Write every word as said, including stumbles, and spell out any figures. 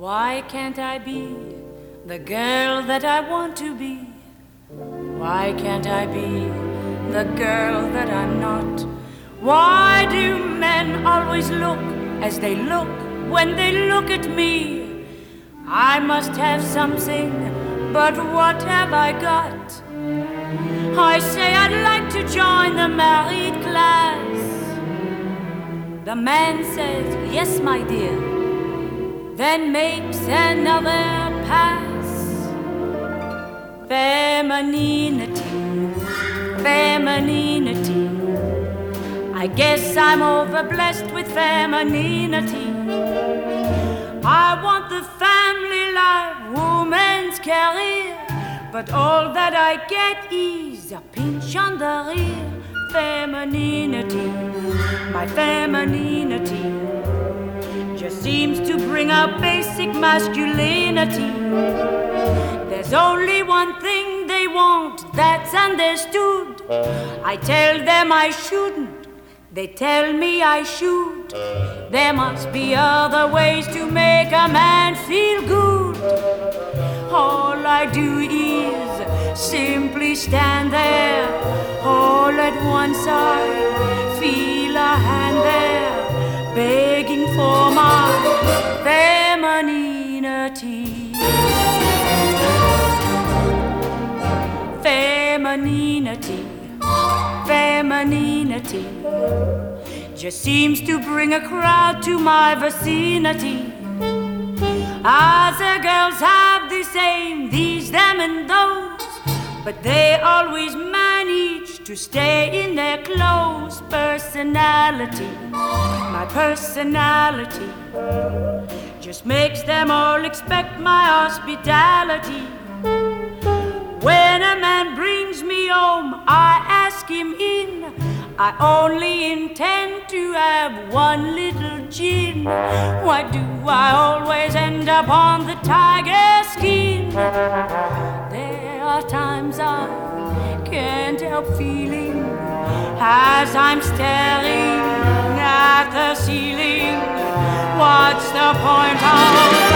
Why can't I be the girl that I want to be? Why can't I be the girl that I'm not? Why do men always look as they look when they look at me? I must have something, but what have I got? I say I'd like to join the married class. The man says, yes, my dear, then makes another pass. Femininity, femininity, I guess I'm overblessed with femininity. I want the family life, woman's career, but all that I get is a pinch on the rear. Femininity, my femininity, just seems to bring out basic masculinity. There's only one thing they want that's understood. I tell them I shouldn't, they tell me I should. There must be other ways to make a man feel good. All I do is simply stand there. All at once I feel a hand there, begging for my femininity. Femininity, femininity, just seems to bring a crowd to my vicinity. Other girls have the same, these, them and those, but they always manage to stay in their clothes. Personality, my personality, just makes them all expect my hospitality. When a man brings me home, I ask him in. I only intend to have one little gin. Why do I always end up on the tiger skin? There are times I can't help feeling as I'm staring at the ceiling. What's the point of